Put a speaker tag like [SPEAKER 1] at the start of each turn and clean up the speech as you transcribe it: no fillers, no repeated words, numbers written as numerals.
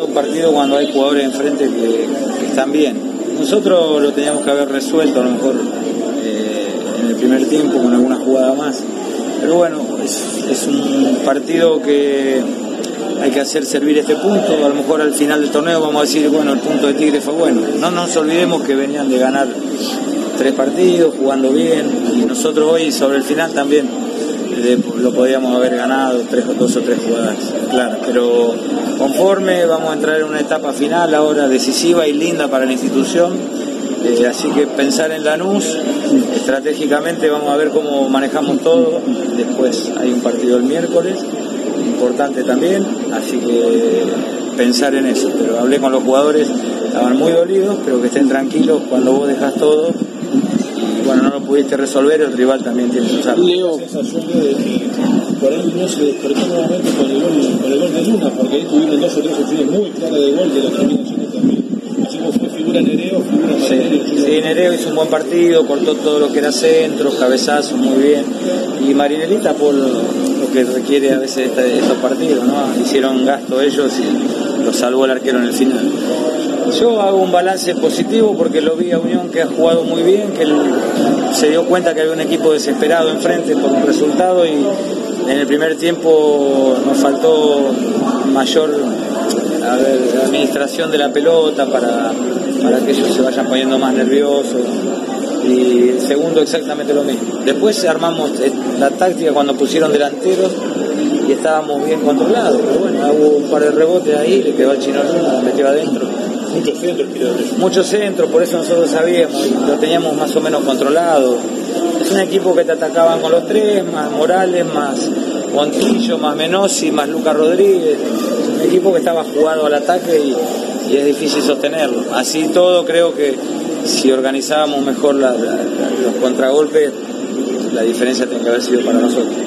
[SPEAKER 1] Un partido cuando hay jugadores enfrente que están bien. Nosotros lo teníamos que haber resuelto a lo mejor en el primer tiempo con alguna jugada más. Pero bueno, es un partido que hay que hacer servir este punto. A lo mejor al final del torneo vamos a decir, bueno, el punto de Tigre fue bueno. No nos olvidemos que venían de ganar 3 partidos, jugando bien, y nosotros hoy sobre el final también lo podíamos haber ganado 2 o 3 jugadas, claro, pero conforme vamos a entrar en una etapa final ahora decisiva y linda para la institución, así que pensar en Lanús, estratégicamente vamos a ver cómo manejamos todo. Después hay un partido el miércoles, importante también, así que pensar en eso. Pero hablé con los jugadores, estaban muy dolidos, pero que estén tranquilos cuando vos dejás todo. Bueno, no lo pudiste resolver, el rival también tiene que usarlo.
[SPEAKER 2] Leo, la sensación de que por ahí no se despertó nuevamente con el gol de Luna, porque ahí tuvieron 2 o 3 opciones muy claras de gol que lo terminan haciendo también. Así como fue figura Nereo, figura Marinelli.
[SPEAKER 1] Sí, Nereo hizo un buen partido, cortó todo lo que era centro, cabezazos, muy bien. Y Marinelita por lo que requiere a veces estos partidos, ¿no? Hicieron gasto ellos y lo salvó el arquero en el final. Yo hago un balance positivo porque lo vi a Unión que ha jugado muy bien, que se dio cuenta que había un equipo desesperado enfrente por un resultado, y en el primer tiempo nos faltó mayor administración de la pelota para que ellos se vayan poniendo más nerviosos, y el segundo exactamente lo mismo. Después armamos la táctica cuando pusieron delanteros y estábamos bien controlados, pero bueno, hubo un par de rebotes ahí, le quedó al Chino Luna, lo metió adentro. Muchos centros, por eso nosotros sabíamos, lo teníamos más o menos controlado. Es un equipo que te atacaban con los 3, más Morales, más Montillo, más Menossi, más Lucas Rodríguez. Es un equipo que estaba jugado al ataque y es difícil sostenerlo. Así todo, creo que si organizábamos mejor los contragolpes, la diferencia tiene que haber sido para nosotros.